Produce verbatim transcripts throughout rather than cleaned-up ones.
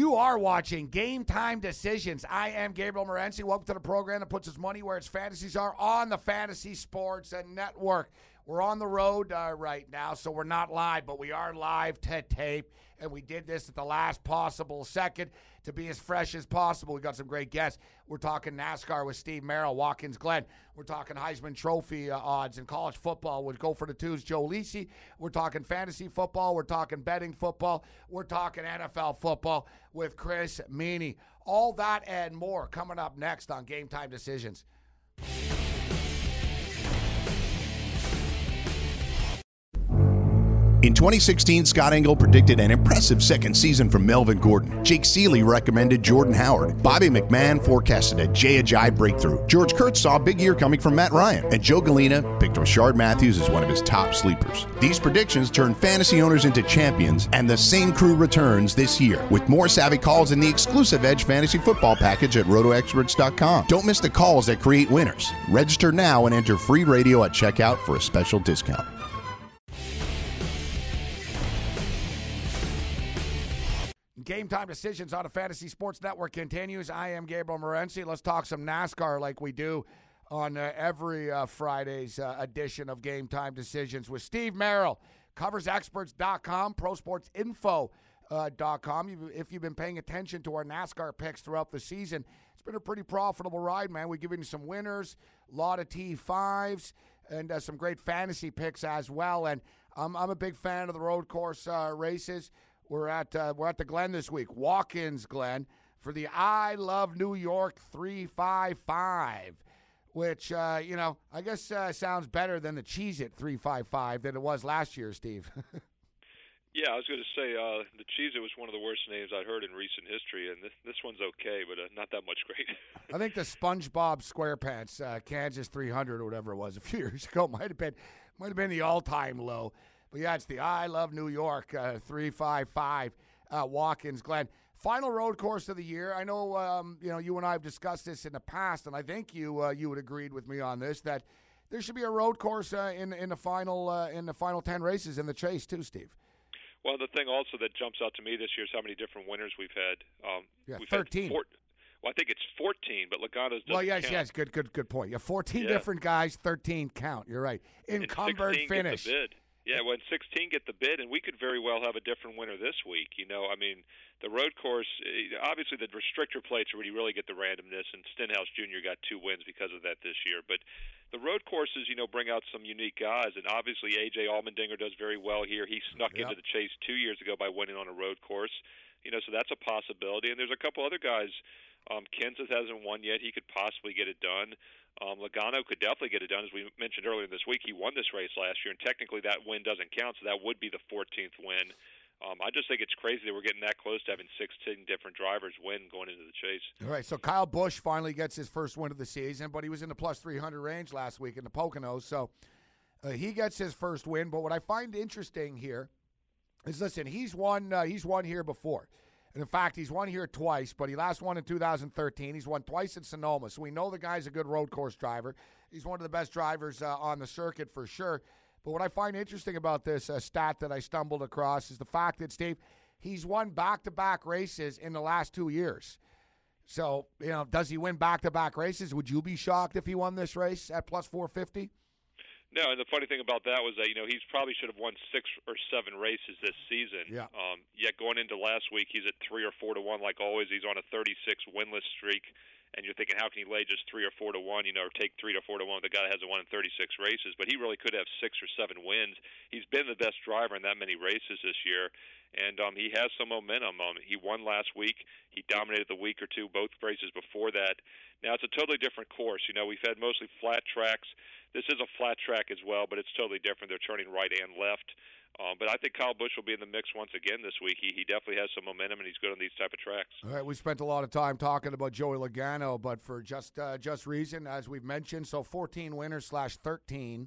You are watching Game Time Decisions. I am Gabriel Morency. Welcome to the program that puts its money where its fantasies are on the Fantasy Sports Network. We're on the road uh, right now, so we're not live, but we are live to tape, and we did this at the last possible second to be as fresh as possible. We got some great guests. We're talking NASCAR with Steve Merrill, Watkins Glen. We're talking Heisman Trophy uh, odds in college football with Go for the Twos, Joe Lisi. We're talking fantasy football. We're talking betting football. We're talking N F L football with Chris Meany. All that and more coming up next on Game Time Decisions. In twenty sixteen, Scott Engel predicted an impressive second season from Melvin Gordon. Jake Seeley recommended Jordan Howard. Bobby McMahon forecasted a Jay Ajayi breakthrough. George Kurtz saw a big year coming from Matt Ryan. And Joe Galena picked Rashard Matthews as one of his top sleepers. These predictions turned fantasy owners into champions, and the same crew returns this year with more savvy calls in the exclusive Edge Fantasy Football package at roto experts dot com. Don't miss the calls that create winners. Register now and enter free radio at checkout for a special discount. Game Time Decisions on the Fantasy Sports Network continues. I am Gabriel Morency. Let's talk some NASCAR like we do on uh, every uh, Friday's uh, edition of Game Time Decisions with Steve Merrill, covers experts dot com, pro sports info dot com. Uh, if you've been paying attention to our NASCAR picks throughout the season, it's been a pretty profitable ride, man. We've given you some winners, a lot of T fives, and uh, some great fantasy picks as well. And um, I'm a big fan of the road course uh, races. We're at uh, we're at the Glen this week, Watkins Glen, for the I Love New York three five five, which, uh, you know, I guess uh, sounds better than the Cheez-It three five five than it was last year, Steve. Yeah, I was going to say uh, the Cheez-It was one of the worst names I'd heard in recent history, and this, this one's okay, but uh, not that much great. I think the SpongeBob SquarePants uh, Kansas three hundred or whatever it was a few years ago might have been might have been the all-time low. But, yeah, it's the I Love New York uh, three five five uh, Watkins Glen. Final road course of the year. I know, um, you know, you and I have discussed this in the past, and I think you uh, you would agreed with me on this, that there should be a road course uh, in in the final uh, in the final ten races in the chase too, Steve. Well, the thing also that jumps out to me this year is how many different winners we've had. Um, yeah, we've thirteen. Had four, well, I think it's fourteen, but Logano's doesn't Well, yes, count. yes, good, good, good point. Yeah, fourteen yeah. different guys, thirteen count. You're right. Encumbered and finish. Get the bid. Yeah, when sixteen get the bid, and we could very well have a different winner this week. You know, I mean, the road course, obviously the restrictor plates are where you really get the randomness, and Stenhouse Junior got two wins because of that this year. But the road courses, you know, bring out some unique guys, and obviously A J Allmendinger does very well here. He snuck yep. into the chase two years ago by winning on a road course. You know, so that's a possibility. And there's a couple other guys. Um, Kenseth hasn't won yet. He could possibly get it done. Um, Logano could definitely get it done. As we mentioned earlier this week, he won this race last year, and technically that win doesn't count, so that would be the fourteenth win. Um, I just think it's crazy that we're getting that close to having sixteen different drivers win going into the chase. All right, so Kyle Busch finally gets his first win of the season, but he was in the plus three hundred range last week in the Poconos, so uh, he gets his first win. But what I find interesting here is, listen, he's won, uh, he's won here before. And in fact, he's won here twice, but he last won in two thousand thirteen. He's won twice in Sonoma, so we know the guy's a good road course driver. He's one of the best drivers uh, on the circuit for sure. But what I find interesting about this uh, stat that I stumbled across is the fact that, Steve, he's won back-to-back races in the last two years. So, you know, does he win back-to-back races? Would you be shocked if he won this race at plus four fifty? No, and the funny thing about that was that, you know, he's probably should have won six or seven races this season. Yeah. Um, yet going into last week, he's at three or four to one. Like always, he's on a thirty-six winless streak, and you're thinking, how can he lay just three or four to one? You know, or take three to four to one with a guy that hasn't won in thirty-six races. But he really could have six or seven wins. He's been the best driver in that many races this year, and um, he has some momentum. Um, he won last week. He dominated the week or two, both races before that. Now it's a totally different course. You know, we've had mostly flat tracks. This is a flat track as well, but it's totally different. They're turning right and left. Um, but I think Kyle Busch will be in the mix once again this week. He, he definitely has some momentum, and he's good on these type of tracks. All right, we spent a lot of time talking about Joey Logano, but for just uh, just reason, as we've mentioned, so fourteen winners slash thirteen.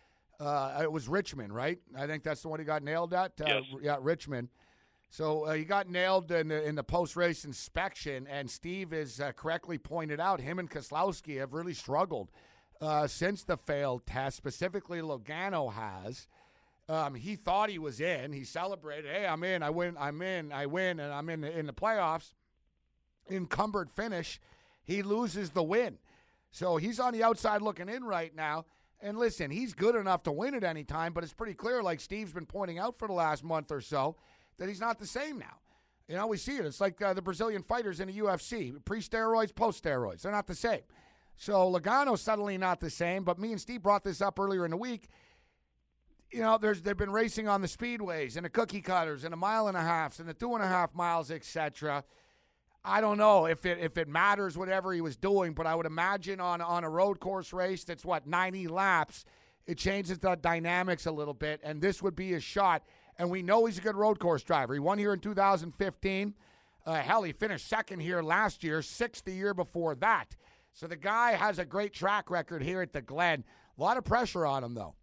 Uh, it was Richmond, right? I think that's the one he got nailed at. Uh, yes. Yeah, Richmond. So uh, he got nailed in the, in the post-race inspection, and Steve has uh, correctly pointed out him and Keselowski have really struggled uh, since the failed test. Specifically, Logano has. Um, he thought he was in. He celebrated. Hey, I'm in. I win. I'm in. I win, and I'm in the, in the playoffs. Encumbered finish. He loses the win. So he's on the outside looking in right now. And listen, he's good enough to win at any time, but it's pretty clear, like Steve's been pointing out for the last month or so, that he's not the same now. You know, we see it. It's like uh, the Brazilian fighters in the U F C. Pre-steroids, post-steroids. They're not the same. So Logano's suddenly not the same, but me and Steve brought this up earlier in the week. You know, there's they've been racing on the speedways and the cookie cutters and the mile and a halves and the two and a half miles, et cetera. I don't know if it if it matters whatever he was doing, but I would imagine on, on a road course race that's, what, ninety laps, it changes the dynamics a little bit, and this would be a shot. And we know he's a good road course driver. He won here in two thousand fifteen. Uh, hell, he finished second here last year, sixth the year before that. So the guy has a great track record here at the Glen. A lot of pressure on him, though.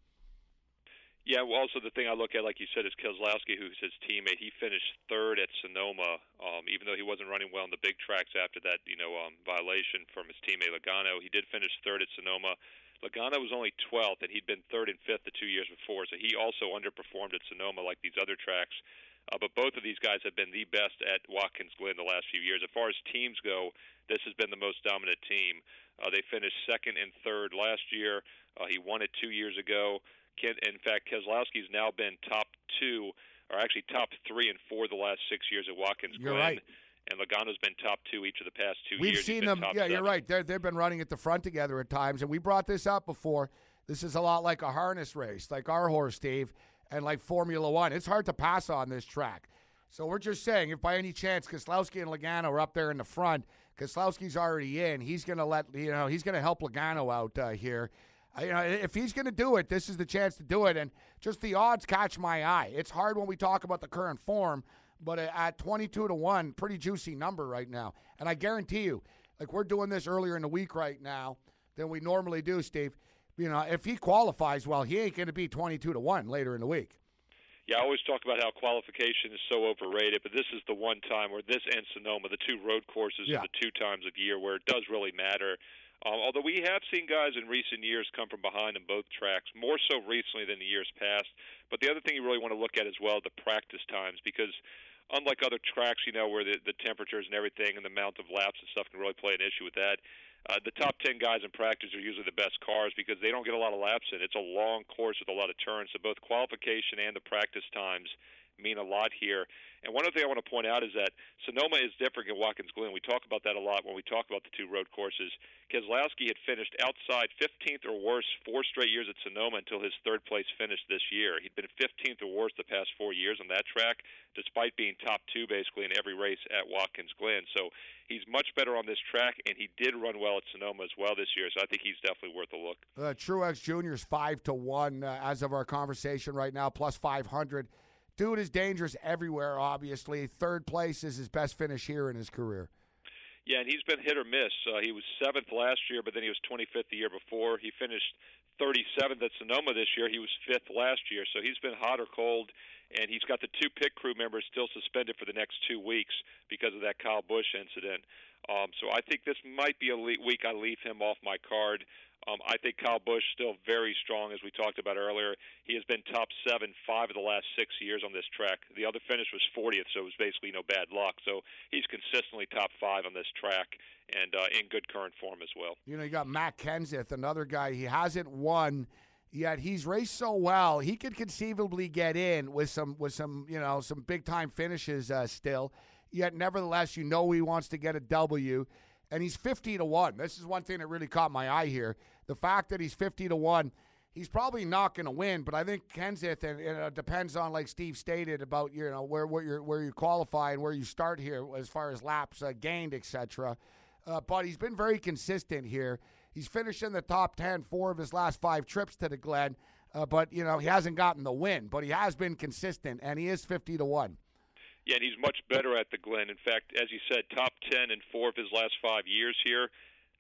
Yeah, well, also the thing I look at, like you said, is Keselowski, who's his teammate. He finished third at Sonoma, um, even though he wasn't running well on the big tracks after that, you know, um, violation from his teammate Logano. He did finish third at Sonoma. Logano was only twelfth, and he'd been third and fifth the two years before, so he also underperformed at Sonoma like these other tracks. Uh, but both of these guys have been the best at Watkins Glen the last few years. As far as teams go, this has been the most dominant team. Uh, they finished second and third last year. Uh, he won it two years ago. In fact, Keselowski's now been top two, or actually top three and four the last six years at Watkins Glen. You're right. And Logano's been top two each of the past two We've years. We've seen them. Yeah, seven. You're right. They're, they've been running at the front together at times, and we brought this up before. This is a lot like a harness race, like our horse, Steve, and like Formula One. It's hard to pass on this track. So we're just saying, if by any chance Keselowski and Logano are up there in the front, Keselowski's already in. He's going to let you know. He's going to help Logano out uh, here. You know, if he's going to do it, this is the chance to do it. And just the odds catch my eye. It's hard when we talk about the current form, but at twenty-two to one, pretty juicy number right now. And I guarantee you, like we're doing this earlier in the week right now than we normally do, Steve. You know, if he qualifies, well, he ain't going to be twenty-two to one later in the week. Yeah, I always talk about how qualification is so overrated, but this is the one time where this and Sonoma, the two road courses, yeah. are the two times of year where it does really matter. Um, although we have seen guys in recent years come from behind in both tracks, more so recently than the years past. But the other thing you really want to look at as well, the practice times, because unlike other tracks, you know, where the, the temperatures and everything and the amount of laps and stuff can really play an issue with that, uh, the top ten guys in practice are usually the best cars because they don't get a lot of laps in. It's a long course with a lot of turns, so both qualification and the practice times mean a lot here. And one other thing I want to point out is that Sonoma is different than Watkins Glen. We talk about that a lot when we talk about the two road courses. Keselowski had finished outside fifteenth or worse four straight years at Sonoma until his third place finish this year. He'd been fifteenth or worse the past four years on that track, despite being top two basically in every race at Watkins Glen. So he's much better on this track, and he did run well at Sonoma as well this year. So I think he's definitely worth a look. Uh, Truex Junior's five to one uh, as of our conversation right now, plus five hundred. Dude is dangerous everywhere, obviously. Third place is his best finish here in his career. Yeah, and he's been hit or miss. Uh, he was seventh last year, but then he was twenty-fifth the year before. He finished thirty-seventh at Sonoma this year. He was fifth last year, so he's been hot or cold. And he's got the two pit crew members still suspended for the next two weeks because of that Kyle Busch incident. Um, so I think this might be a le- week I leave him off my card. Um, I think Kyle Busch still very strong, as we talked about earlier. He has been top seven five of the last six years on this track. The other finish was fortieth, so it was basically no bad luck. So he's consistently top five on this track and uh, in good current form as well. You know, you got Matt Kenseth, another guy. He hasn't won, yet he's raced so well. He could conceivably get in with some, with some, you know, some big time finishes uh, still. Yet, nevertheless, you know he wants to get a W. And he's fifty to one. This is one thing that really caught my eye here. The fact that he's fifty to one, he's probably not going to win, but I think Kenseth, and, and it depends on, like Steve stated, about, you know, where where, you're, where you qualify and where you start here as far as laps uh, gained, et cetera. Uh, but he's been very consistent here. He's finished in the top ten four of his last five trips to the Glen, uh, but, you know, he hasn't gotten the win, but he has been consistent, and he is fifty to one. Yeah, and he's much better at the Glen. In fact, as you said, top ten in four of his last five years here.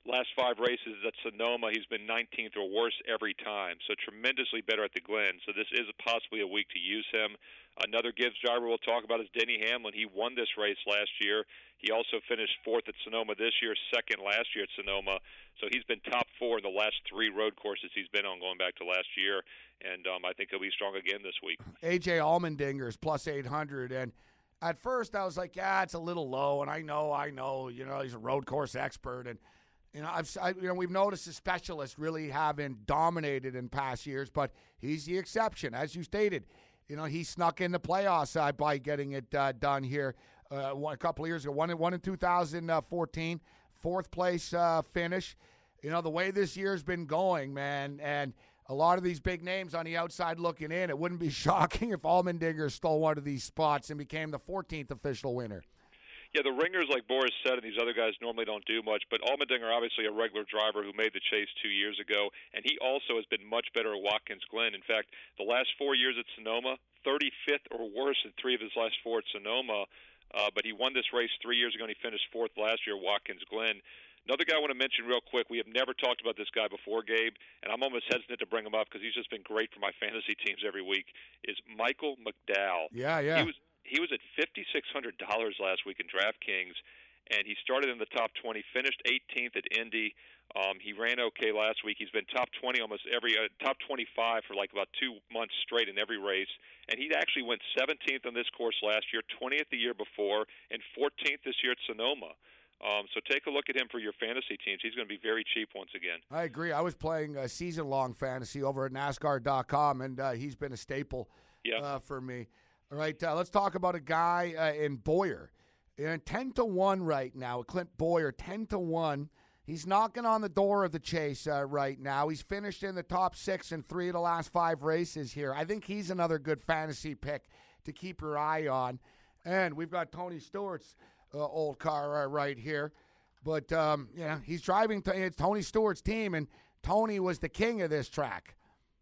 last five races at Sonoma, he's been nineteenth or worse every time, so tremendously better at the Glen. So this is possibly a week to use him. Another Gibbs driver we'll talk about is Denny Hamlin. He won this race last year. He also finished fourth at Sonoma this year, second last year at Sonoma. So he's been top four in the last three road courses he's been on going back to last year, and um, I think he'll be strong again this week. A J Allmendinger is plus eight hundred, and at first I was like, yeah, it's a little low, and I know, I know, you know, he's a road course expert, and you know, I've, I, you know, we've noticed the specialists really haven't dominated in past years, but he's the exception, as you stated. You know, he snuck in the playoffs uh, by getting it uh, done here uh, one, a couple of years ago. One, one in two thousand fourteen, fourth place uh, finish. You know, the way this year's been going, man, and a lot of these big names on the outside looking in, it wouldn't be shocking if Allmendinger stole one of these spots and became the fourteenth official winner. Yeah, the ringers, like Boris said, and these other guys normally don't do much, but Allmendinger, obviously a regular driver who made the chase two years ago, and he also has been much better at Watkins Glen. In fact, the last four years at Sonoma, thirty-fifth or worse in three of his last four at Sonoma, uh, but he won this race three years ago, and he finished fourth last year at Watkins Glen. Another guy I want to mention real quick, we have never talked about this guy before, Gabe, and I'm almost hesitant to bring him up because he's just been great for my fantasy teams every week, is Michael McDowell. Yeah, yeah. He was He was at five thousand six hundred dollars last week in DraftKings, and he started in the top twenty, finished eighteenth at Indy. Um, he ran okay last week. He's been top twenty almost every uh, top twenty-five for like about two months straight in every race, and he actually went seventeenth on this course last year, twentieth the year before, and fourteenth this year at Sonoma. Um, so take a look at him for your fantasy teams. He's going to be very cheap once again. I agree. I was playing uh, season-long fantasy over at NASCAR dot com, and uh, he's been a staple yeah. uh, for me. All right, uh, let's talk about a guy uh, in Bowyer. And ten to one right now, Clint Bowyer, ten to one. He's knocking on the door of the chase uh, right now. He's finished in the top six in three of the last five races here. I think he's another good fantasy pick to keep your eye on. And we've got Tony Stewart's uh, old car uh, right here. But, um, yeah, he's driving to, it's Tony Stewart's team, and Tony was the king of this track.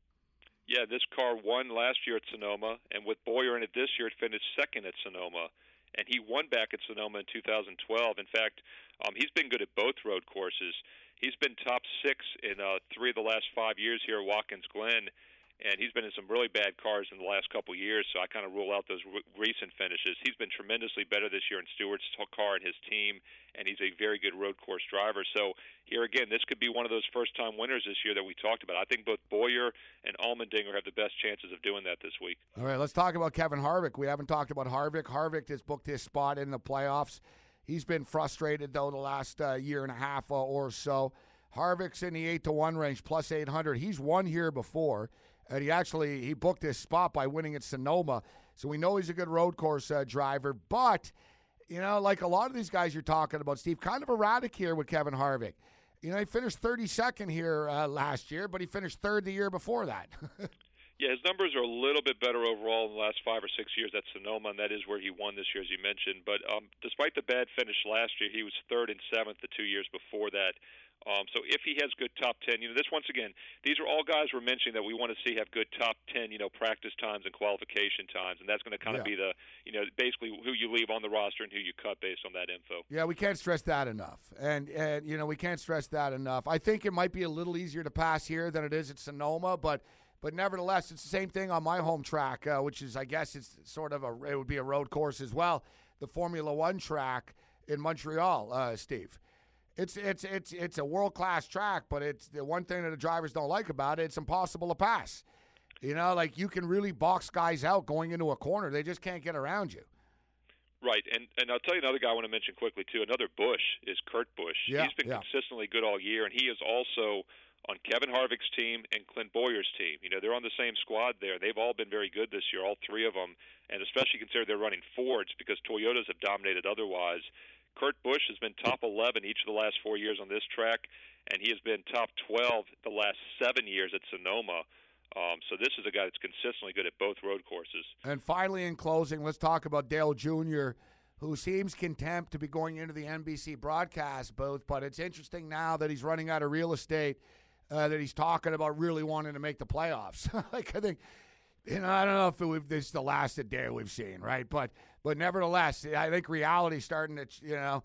Yeah, this car won last year at Sonoma, and with Bowyer in it this year, it finished second at Sonoma. And he won back at Sonoma in two thousand twelve. In fact, um, he's been good at both road courses. He's been top six in uh, three of the last five years here at Watkins Glen, and he's been in some really bad cars in the last couple of years, so I kind of rule out those re- recent finishes. He's been tremendously better this year in Stewart's car and his team, and he's a very good road course driver. So here again, this could be one of those first-time winners this year that we talked about. I think both Bowyer and Allmendinger have the best chances of doing that this week. All right, let's talk about Kevin Harvick. We haven't talked about Harvick. Harvick has booked his spot in the playoffs. He's been frustrated, though, the last uh, year and a half uh, or so. Harvick's in the eight to one range, plus eight hundred. He's won here before, and he actually he booked his spot by winning at Sonoma. So we know he's a good road course uh, driver. But, you know, like a lot of these guys you're talking about, Steve, kind of erratic here with Kevin Harvick. You know, he finished thirty-second here uh, last year, but he finished third the year before that. Yeah, his numbers are a little bit better overall in the last five or six years at Sonoma, and that is where he won this year, as you mentioned. But um, despite the bad finish last year, he was third and seventh the two years before that. Um, so if he has good top ten, you know, this once again, these are all guys we're mentioning that we want to see have good top ten, you know, practice times and qualification times, and that's going to kind of yeah. be the, you know, basically who you leave on the roster and who you cut based on that info. Yeah, we can't stress that enough, and and you know we can't stress that enough. I think it might be a little easier to pass here than it is at Sonoma, but but nevertheless, it's the same thing on my home track, uh, which is I guess it's sort of a it would be a road course as well, the Formula One track in Montreal, uh, Steve. It's it's it's it's a world-class track, but it's the one thing that the drivers don't like about it, it's impossible to pass. You know, like you can really box guys out going into a corner. They just can't get around you. Right, and and I'll tell you another guy I want to mention quickly, too. Another Busch is Kurt Busch. Yeah, He's been yeah. consistently good all year, and he is also on Kevin Harvick's team and Clint Bowyer's team. You know, they're on the same squad there. They've all been very good this year, all three of them, and especially consider they're running Fords because Toyotas have dominated otherwise. Kurt Busch has been top eleven each of the last four years on this track, and he has been top twelve the last seven years at Sonoma. Um, so this is a guy that's consistently good at both road courses. And finally, in closing, let's talk about Dale Junior, who seems content to be going into the N B C broadcast booth, but it's interesting now that he's running out of real estate uh, that he's talking about really wanting to make the playoffs. Like I think, you know, I don't know if it, this is the last Dale we've seen, right? But but nevertheless, I think reality's starting to, you know,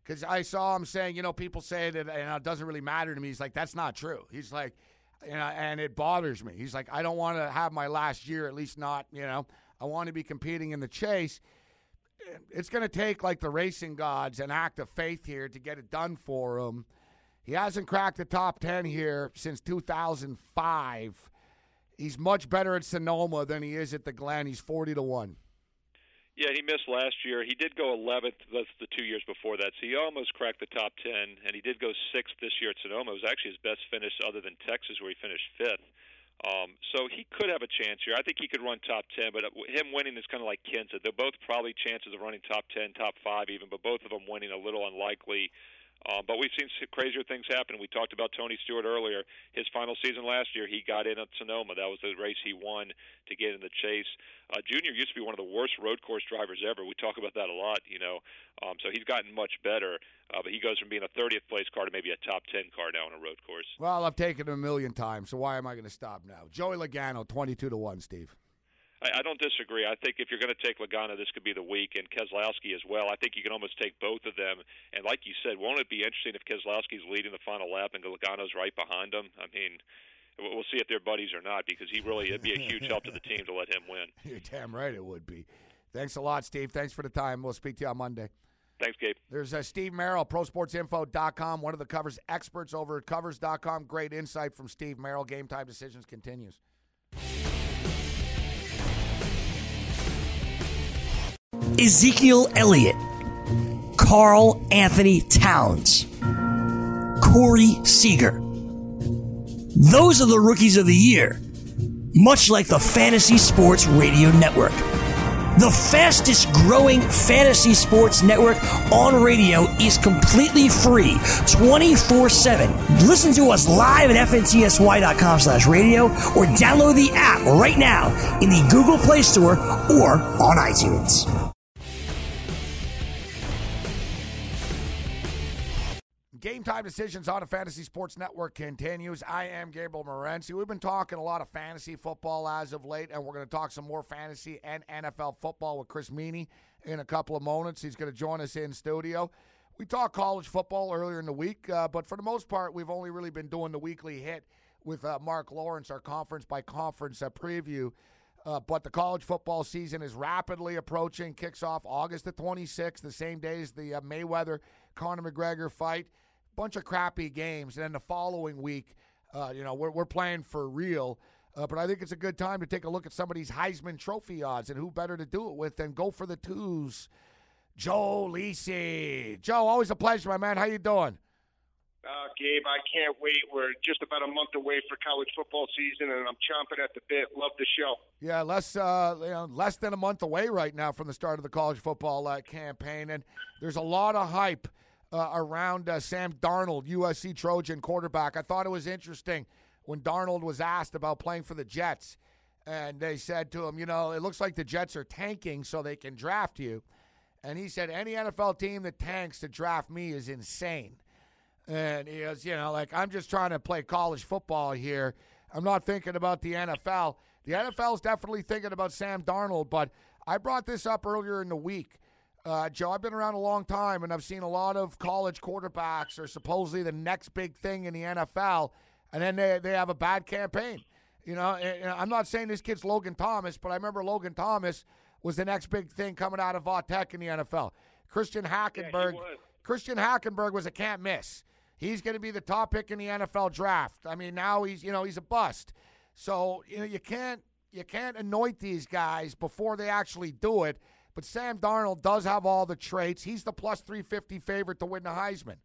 Because I saw him saying, you know, people say that and it doesn't really matter to me. He's like, that's not true. He's like, you know, and it bothers me. He's like, I don't want to have my last year, at least not, you know. I want to be competing in the chase. It's going to take, like, the racing gods an act of faith here to get it done for him. He hasn't cracked the top ten here since two thousand five. He's much better at Sonoma than he is at the Glen. He's forty to one. Yeah, he missed last year. He did go eleventh. That's the two years before that. So he almost cracked the top ten, and he did go sixth this year at Sonoma. It was actually his best finish other than Texas, where he finished fifth. Um, so he could have a chance here. I think he could run top ten, but him winning is kind of like Ken said. They're both probably chances of running top ten, top five even, but both of them winning a little unlikely. Um, but we've seen crazier things happen. We talked about Tony Stewart earlier. His final season last year, he got in at Sonoma. That was the race he won to get in the chase. Uh, Junior used to be one of the worst road course drivers ever. We talk about that a lot, you know. Um, so he's gotten much better. Uh, but he goes from being a thirtieth place car to maybe a top ten car now on a road course. Well, I've taken it a million times, so why am I going to stop now? Joey Logano, twenty-two to one, Steve. I, I don't disagree. I think if you're going to take Logano, this could be the week, and Keselowski as well. I think you can almost take both of them. And like you said, won't it be interesting if Keselowski's leading the final lap and Logano's right behind him? I mean, we'll see if they're buddies or not, because he really it'd be a huge help to the team to let him win. You're damn right it would be. Thanks a lot, Steve. Thanks for the time. We'll speak to you on Monday. Thanks, Gabe. There's uh, Steve Merrill, pro sports info dot com, one of the Covers experts over at Covers dot com. Great insight from Steve Merrill. Game Time Decisions continues. Ezekiel Elliott, Carl Anthony Towns, Corey Seager. Those are the rookies of the year, much like the Fantasy Sports Radio Network. The fastest growing fantasy sports network on radio is completely free, twenty-four seven. Listen to us live at F N T S Y dot com slash radio or download the app right now in the Google Play Store or on iTunes. Game Time Decisions on the Fantasy Sports Network continues. I am Gabriel Morency. We've been talking a lot of fantasy football as of late, and we're going to talk some more fantasy and N F L football with Chris Meany in a couple of moments. He's going to join us in studio. We talked college football earlier in the week, uh, but for the most part, we've only really been doing the weekly hit with uh, Mark Lawrence, our conference-by-conference uh, preview. Uh, but the college football season is rapidly approaching. Kicks off August the twenty-sixth, the same day as the uh, Mayweather-Conor McGregor fight. Bunch of crappy games, and then the following week, uh, you know, we're we're playing for real. Uh, but I think it's a good time to take a look at some of these Heisman Trophy odds, and who better to do it with than go for the twos, Joe Lisi. Joe, always a pleasure, my man. How you doing? Uh, Gabe, I can't wait. We're just about a month away for college football season, and I'm chomping at the bit. Love the show. Yeah, less uh, you know, less than a month away right now from the start of the college football uh, campaign, and there's a lot of hype Uh, around uh, Sam Darnold, U S C Trojan quarterback. I thought it was interesting when Darnold was asked about playing for the Jets, and they said to him, you know, it looks like the Jets are tanking so they can draft you. And he said, any N F L team that tanks to draft me is insane. And he goes, you know, like, I'm just trying to play college football here. I'm not thinking about the N F L. The N F L is definitely thinking about Sam Darnold, but I brought this up earlier in the week. Uh, Joe, I've been around a long time, and I've seen a lot of college quarterbacks are supposedly the next big thing in the N F L, and then they, they have a bad campaign. You know, and I'm not saying this kid's Logan Thomas, but I remember Logan Thomas was the next big thing coming out of Vautech in the N F L. Christian Hackenberg, yeah, Christian Hackenberg was a can't miss. He's going to be the top pick in the N F L draft. I mean, now he's, you know, he's a bust. So, you know, you can't you can't anoint these guys before they actually do it. But Sam Darnold does have all the traits. He's the plus three fifty favorite to win the Heisman.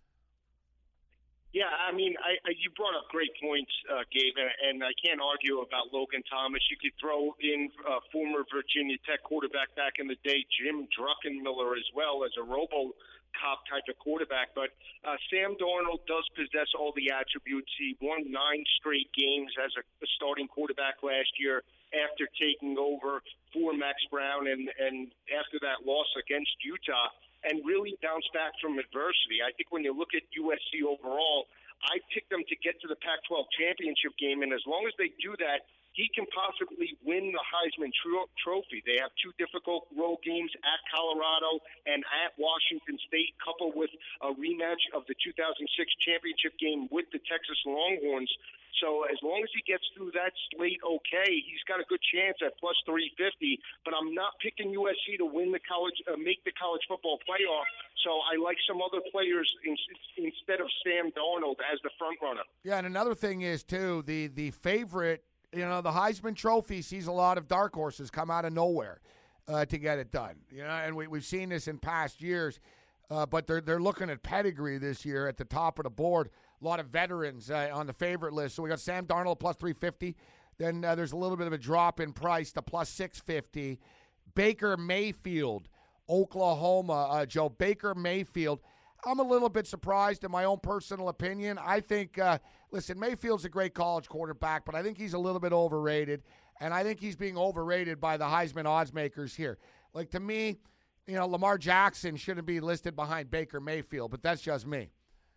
Yeah, I mean, I, I, you brought up great points, uh, Gabe, and, and I can't argue about Logan Thomas. You could throw in uh, former Virginia Tech quarterback back in the day, Jim Druckenmiller, as well as a RoboCop type of quarterback. But uh, Sam Darnold does possess all the attributes. He won nine straight games as a, a starting quarterback last year after taking over for Max Brown and, and after that loss against Utah, and really bounced back from adversity. I think when you look at U S C overall, I picked them to get to the Pac twelve championship game, and as long as they do that, he can possibly win the Heisman tro- Trophy. They have two difficult road games at Colorado and at Washington State, coupled with a rematch of the two thousand six championship game with the Texas Longhorns. So as long as he gets through that slate okay, he's got a good chance at plus three fifty. But I'm not picking U S C to win the college, uh, make the college football playoff. So I like some other players in, instead of Sam Darnold as the front runner. Yeah, and another thing is, too, the, the favorite, you know, the Heisman Trophy sees a lot of dark horses come out of nowhere uh, to get it done. You know, and we, we've seen this in past years, uh, but they're, they're looking at pedigree this year at the top of the board. A lot of veterans uh, on the favorite list. So we got Sam Darnold plus three fifty. Then uh, there's a little bit of a drop in price to plus six fifty. Baker Mayfield, Oklahoma. Uh, Joe, Baker Mayfield. I'm a little bit surprised in my own personal opinion. I think, uh, listen, Mayfield's a great college quarterback, but I think he's a little bit overrated. And I think he's being overrated by the Heisman odds makers here. Like, to me, you know, Lamar Jackson shouldn't be listed behind Baker Mayfield, but that's just me.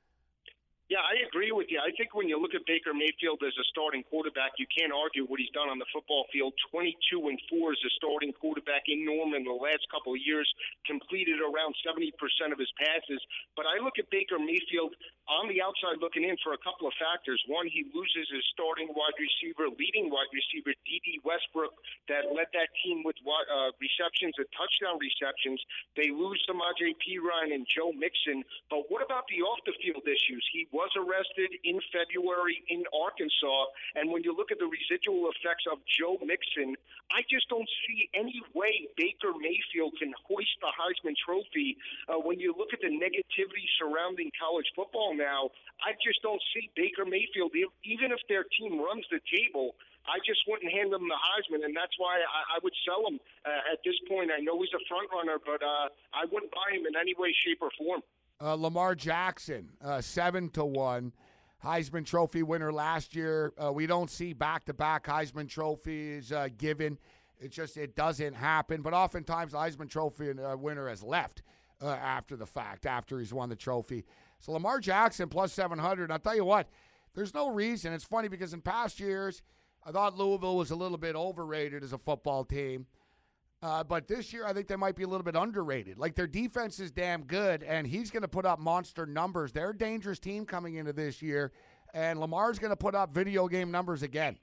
Yeah, I agree with you. I think when you look at Baker Mayfield as a starting quarterback, you can't argue what he's done on the football field. twenty-two and four as a starting quarterback in Norman the last couple of years, completed around seventy percent of his passes. But I look at Baker Mayfield on the outside looking in for a couple of factors. One, he loses his starting wide receiver, leading wide receiver, D D Westbrook, that led that team with uh, receptions and touchdown receptions. They lose Samaje Perine and Joe Mixon. But what about the off-the-field issues? He was arrested in February in Arkansas, and when you look at the residual effects of Joe Mixon, I just don't see any way Baker Mayfield can hoist the Heisman Trophy. Uh, when you look at the negativity surrounding college football now, I just don't see Baker Mayfield, even if their team runs the table, I just wouldn't hand him the Heisman, and that's why I, I would sell him uh, at this point. I know he's a front runner, but uh, I wouldn't buy him in any way, shape, or form. Uh, Lamar Jackson, uh, seven to one, Heisman Trophy winner last year. Uh, we don't see back-to-back Heisman trophies uh, given. It just it doesn't happen. But oftentimes the Heisman Trophy uh, winner has left uh, after the fact, after he's won the trophy. So Lamar Jackson plus seven hundred. I'll tell you what, there's no reason. It's funny because in past years, I thought Louisville was a little bit overrated as a football team. Uh, but this year, I think they might be a little bit underrated. Like, their defense is damn good, and he's going to put up monster numbers. They're a dangerous team coming into this year, and Lamar's going to put up video game numbers again.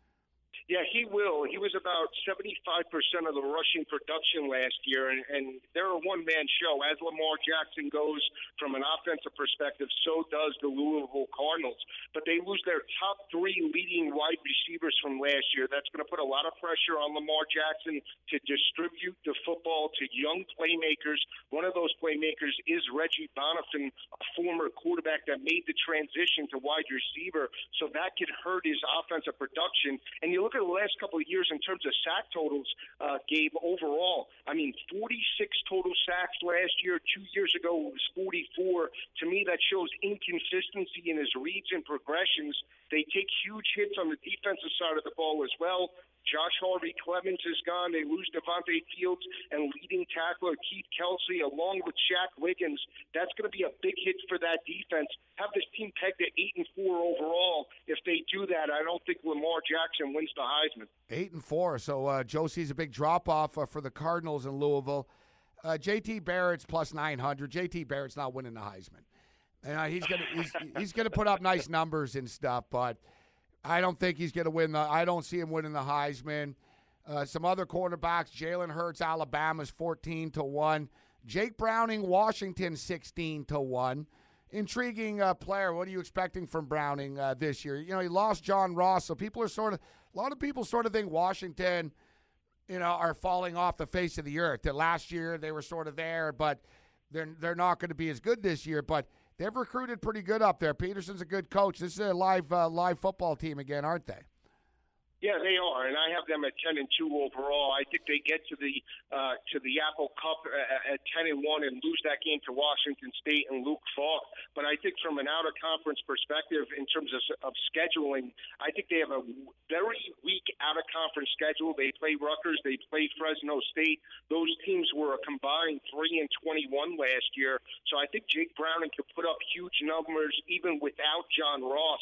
Yeah, he will. He was about seventy-five percent of the rushing production last year, and, and they're a one-man show. As Lamar Jackson goes from an offensive perspective, so does the Louisville Cardinals. But they lose their top three leading wide receivers from last year. That's going to put a lot of pressure on Lamar Jackson to distribute the football to young playmakers. One of those playmakers is Reggie Bonifant, a former quarterback that made the transition to wide receiver, so that could hurt his offensive production. And you look at the last couple of years in terms of sack totals, uh, Gabe, overall. I mean, forty-six total sacks last year. Two years ago, it was forty-four. To me, that shows inconsistency in his reads and progressions. They take huge hits on the defensive side of the ball as well. Josh Harvey-Clemens is gone. They lose Devontae Fields and leading tackler Keith Kelsey along with Shaq Wiggins. That's going to be a big hit for that defense. Have this team pegged at eight and four overall. If they do that, I don't think Lamar Jackson wins the Heisman. Eight and four. So uh, Joe sees a big drop-off uh, for the Cardinals in Louisville. Uh, J T Barrett's plus nine hundred. J T Barrett's not winning the Heisman. And uh, he's gonna he's, he's gonna put up nice numbers and stuff, but I don't think he's going to win the – I don't see him winning the Heisman. Uh, some other quarterbacks, Jalen Hurts, Alabama's fourteen to one. Jake Browning, Washington, sixteen to one. Intriguing uh, player. What are you expecting from Browning uh, this year? You know, he lost John Ross, so people are sort of – a lot of people sort of think Washington, you know, are falling off the face of the earth. That last year they were sort of there, but they're, they're not going to be as good this year. But – they've recruited pretty good up there. Peterson's a good coach. This is a live uh, live football team again, aren't they? Yeah, they are, and I have them at ten and two overall. I think they get to the uh, to the Apple Cup at ten and one and lose that game to Washington State and Luke Falk. But I think from an out of conference perspective, in terms of, of scheduling, I think they have a very weak out of conference schedule. They play Rutgers, they play Fresno State. Those teams were a combined three and twenty-one last year. So I think Jake Browning could put up huge numbers even without John Ross.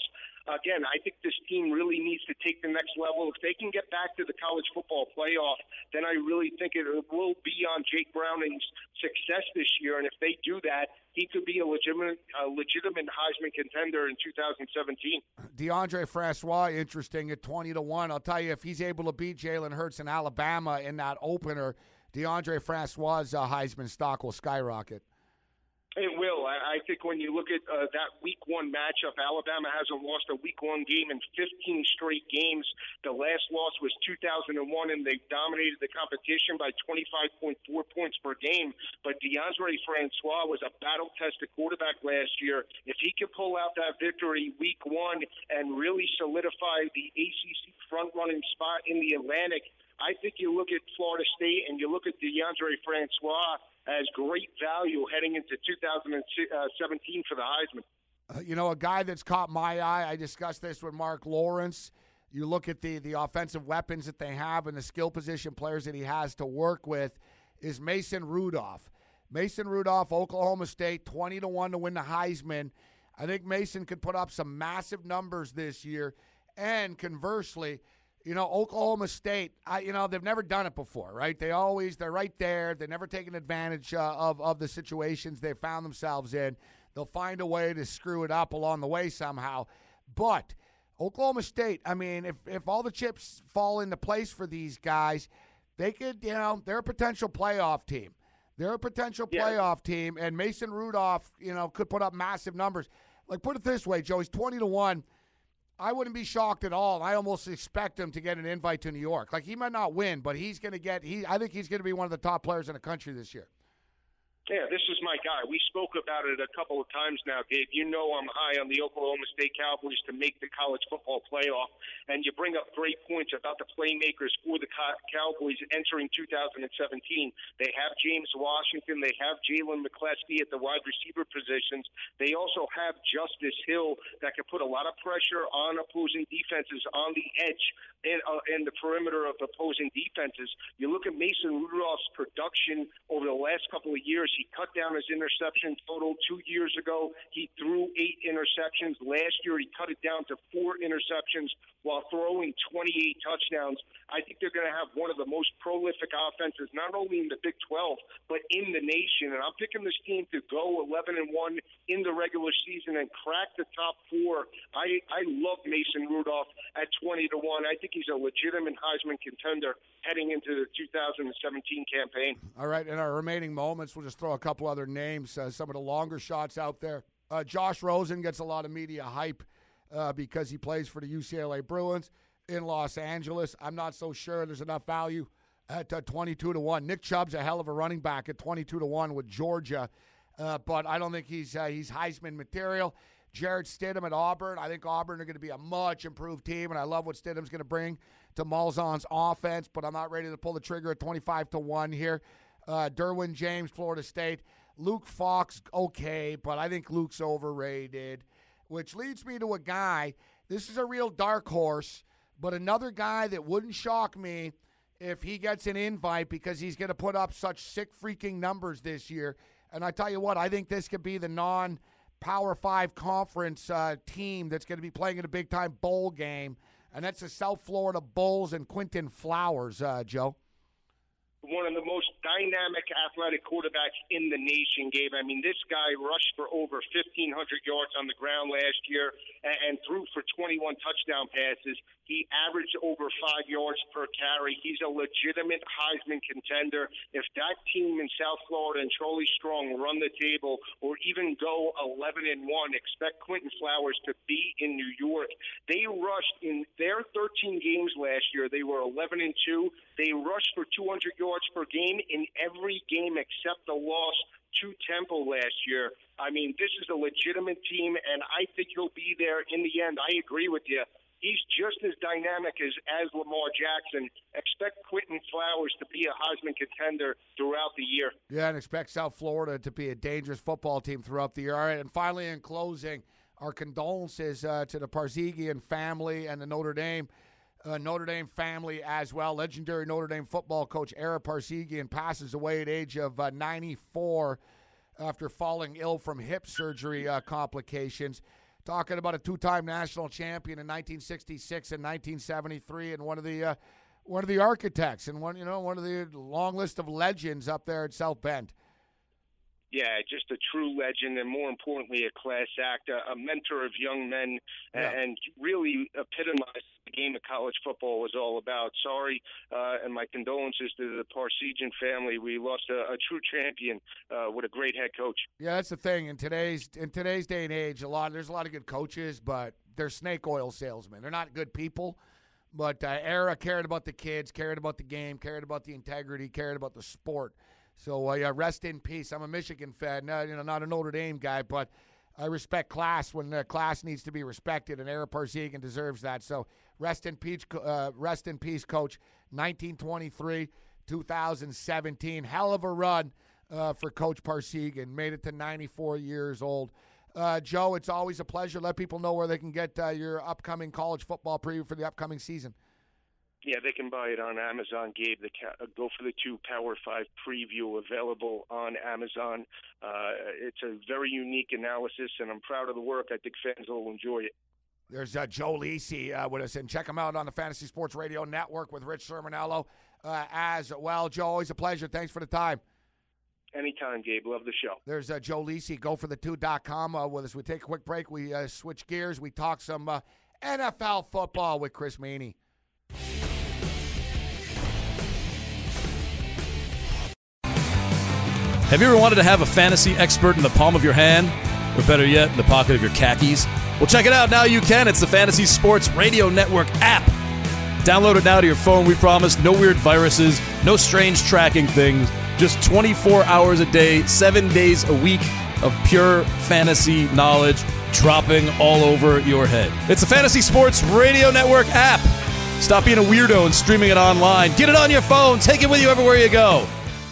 again, I think this team really needs to take the next level. If they can get back to the college football playoff, then I really think it will be on Jake Browning's success this year. And if they do that, he could be a legitimate, a legitimate Heisman contender in two thousand seventeen. DeAndre Francois, interesting at twenty to one. I'll tell you, if he's able to beat Jalen Hurts in Alabama in that opener, DeAndre Francois' uh, Heisman stock will skyrocket. It will. I, I think when you look at uh, that week one matchup, Alabama hasn't lost a week one game in fifteen straight games. The last loss was two thousand one, and they dominated the competition by twenty-five point four points per game. But DeAndre Francois was a battle-tested quarterback last year. If he could pull out that victory week one and really solidify the A C C front-running spot in the Atlantic, I think you look at Florida State and you look at DeAndre Francois as great value heading into two thousand seventeen for the Heisman. Uh, you know, a guy that's caught my eye, I discussed this with Mark Lawrence. You look at the, the offensive weapons that they have and the skill position players that he has to work with, is Mason Rudolph. Mason Rudolph, Oklahoma State, twenty to one to win the Heisman. I think Mason could put up some massive numbers this year. And conversely, you know, Oklahoma State, I, you know, they've never done it before, right? They always, they're right there. They've never taken advantage uh, of, of the situations they found themselves in. They'll find a way to screw it up along the way somehow. But Oklahoma State, I mean, if, if all the chips fall into place for these guys, they could, you know, they're a potential playoff team. They're a potential yeah. playoff team, and Mason Rudolph, you know, could put up massive numbers. Like, put it this way, Joe, he's twenty to one. I wouldn't be shocked at all. I almost expect him to get an invite to New York. Like, he might not win, but he's going to get he I think he's going to be one of the top players in the country this year. Yeah, this is my guy. We spoke about it a couple of times now, Dave. You know I'm high on the Oklahoma State Cowboys to make the college football playoff, and you bring up great points about the playmakers for the Cowboys entering two thousand seventeen. They have James Washington. They have Jalen McCleskey at the wide receiver positions. They also have Justice Hill that can put a lot of pressure on opposing defenses on the edge and uh, in the perimeter of opposing defenses. You look at Mason Rudolph's production over the last couple of years. He cut down his interception total two years ago. He threw eight interceptions. Last year, he cut it down to four interceptions while throwing twenty-eight touchdowns. I think they're going to have one of the most prolific offenses, not only in the Big twelve, but in the nation. And I'm picking this team to go eleven and one in the regular season and crack the top four. I, I love Mason Rudolph at twenty to one. I think he's a legitimate Heisman contender heading into the two thousand seventeen campaign. All right, in our remaining moments, we'll just throw a couple other names, uh, some of the longer shots out there. Uh, Josh Rosen gets a lot of media hype uh, because he plays for the U C L A Bruins in Los Angeles. I'm not so sure there's enough value at uh, twenty-two to one. Nick Chubb's a hell of a running back at twenty-two to one with Georgia, uh, but I don't think he's uh, he's Heisman material. Jarrett Stidham at Auburn. I think Auburn are going to be a much improved team, and I love what Stidham's going to bring to Malzahn's offense, but I'm not ready to pull the trigger at twenty-five to one here. Uh, Derwin James, Florida State. Luke Falk, okay, but I think Luke's overrated, which leads me to a guy. This is a real dark horse, but another guy that wouldn't shock me if he gets an invite because he's going to put up such sick freaking numbers this year. And I tell you what, I think this could be the non-Power five conference uh, team that's going to be playing in a big-time bowl game, and that's the South Florida Bulls and Quinton Flowers, uh, Joe. One of the most dynamic athletic quarterbacks in the nation, Gabe. I mean, this guy rushed for over fifteen hundred yards on the ground last year and, and threw for twenty-one touchdown passes. He averaged over five yards per carry. He's a legitimate Heisman contender. If that team in South Florida and Charlie Strong run the table or even go eleven and one, expect Quinton Flowers to be in New York. They rushed in their thirteen games last year. They were eleven and two. They rushed for two hundred yards per game in every game except the loss to Temple last year. I mean, this is a legitimate team, and I think he'll be there in the end. I agree with you. He's just as dynamic as, as Lamar Jackson. Expect Quinton Flowers to be a Heisman contender throughout the year. Yeah, and expect South Florida to be a dangerous football team throughout the year. All right, and finally, in closing, our condolences uh, to the Parzeghian family and the Notre Dame Uh, Notre Dame family as well. Legendary Notre Dame football coach Ara Parzeghian passes away at age of uh, ninety-four after falling ill from hip surgery uh, complications. talking about a two-time national champion in nineteen sixty-six and nineteen seventy-three, and one of the uh, one of the architects and one you know one of the long list of legends up there at South Bend. Yeah, just a true legend, and more importantly, a class act, a, a mentor of young men, yeah. and really epitomized the game of college football was all about. Sorry, uh, and my condolences to the Parsegian family. We lost a, a true champion uh, with a great head coach. Yeah, that's the thing in today's in today's day and age. A lot there's a lot of good coaches, but they're snake oil salesmen. They're not good people. But uh, Era cared about the kids, cared about the game, cared about the integrity, cared about the sport. So, uh, yeah, rest in peace. I'm a Michigan fan, uh, you know, not a Notre Dame guy, but I respect class when uh, class needs to be respected, and Era Parsegian deserves that. So, rest in peace, uh, rest in peace, Coach. nineteen twenty-three, two thousand seventeen, hell of a run uh, for Coach Parsegian. Made it to ninety-four years old. Uh, Joe, it's always a pleasure. Let people know where they can get uh, your upcoming college football preview for the upcoming season. Yeah, they can buy it on Amazon, Gabe. The uh, Go for the Two Power five preview available on Amazon. Uh, it's a very unique analysis, and I'm proud of the work. I think fans will enjoy it. There's uh, Joe Lisi uh, with us, and check him out on the Fantasy Sports Radio Network with Rich Sermonello uh, as well. Joe, always a pleasure. Thanks for the time. Anytime, Gabe. Love the show. There's uh, Joe Lisi, go for the two dot com uh, with us. We take a quick break. We uh, switch gears. We talk some uh, N F L football with Chris Meany. Have you ever wanted to have a fantasy expert in the palm of your hand? Or better yet, in the pocket of your khakis? Well, check it out. Now you can. It's the Fantasy Sports Radio Network app. Download it now to your phone. We promise no weird viruses, no strange tracking things. Just twenty-four hours a day, seven days a week of pure fantasy knowledge dropping all over your head. It's the Fantasy Sports Radio Network app. Stop being a weirdo and streaming it online. Get it on your phone. Take it with you everywhere you go.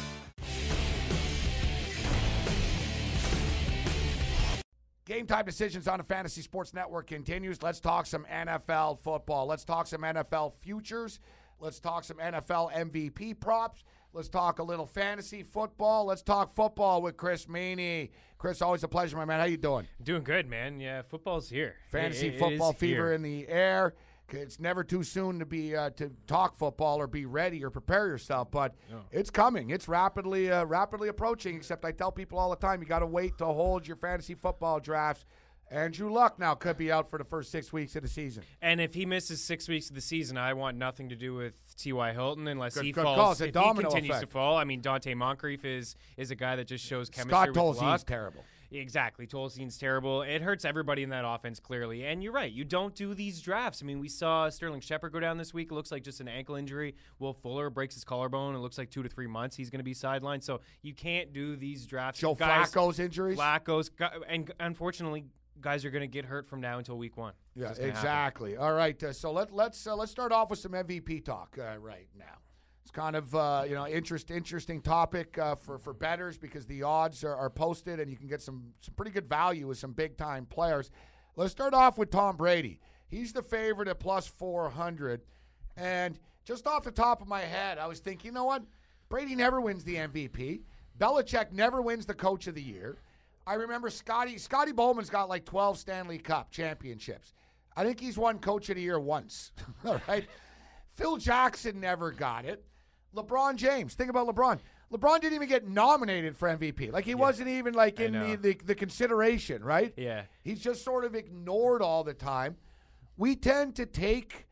Game Time Decisions on the Fantasy Sports Network continues. Let's talk some N F L football. Let's talk some N F L futures. Let's talk some N F L M V P props. Let's talk a little fantasy football. Let's talk football with Chris Meany. Chris, always a pleasure, my man. How you doing? Doing good, man. Yeah, football's here. Fantasy it, it football fever here. in the air. It's never too soon to be uh, to talk football or be ready or prepare yourself, but no. It's coming. It's rapidly uh, rapidly approaching, except I tell people all the time, you got to wait to hold your fantasy football drafts. Andrew Luck now could be out for the first six weeks of the season. And if he misses six weeks of the season, I want nothing to do with T Y. Hilton unless good, he good falls. If he continues effect. to fall, I mean, Dante Moncrief is is a guy that just shows chemistry Scott with Tolzien's Luck. terrible. Exactly. Tolzien's terrible. It hurts everybody in that offense, clearly. And you're right. You don't do these drafts. I mean, we saw Sterling Shepard go down this week. It looks like just an ankle injury. Will Fuller breaks his collarbone. It looks like two to three months he's going to be sidelined. So you can't do these drafts. Joe guys, Flacco's injuries? Flacco's. And unfortunately, guys are going to get hurt from now until week one. Yeah, exactly. Happen. All right. Uh, so let, let's uh, let's start off with some M V P talk uh, right now. It's kind of uh, you know interest interesting topic uh, for for bettors because the odds are, are posted and you can get some some pretty good value with some big time players. Let's start off with Tom Brady. He's the favorite at plus four hundred, and just off the top of my head, I was thinking, you know what? Brady never wins the M V P. Belichick never wins the Coach of the Year. I remember Scotty Scotty Bowman's got like twelve Stanley Cup championships. I think he's won Coach of the Year once. All right. Phil Jackson never got it. LeBron James. Think about LeBron. LeBron didn't even get nominated for M V P. Like, he yeah. wasn't even, like, in the, the, the consideration, right? Yeah. He's just sort of ignored all the time. We tend to take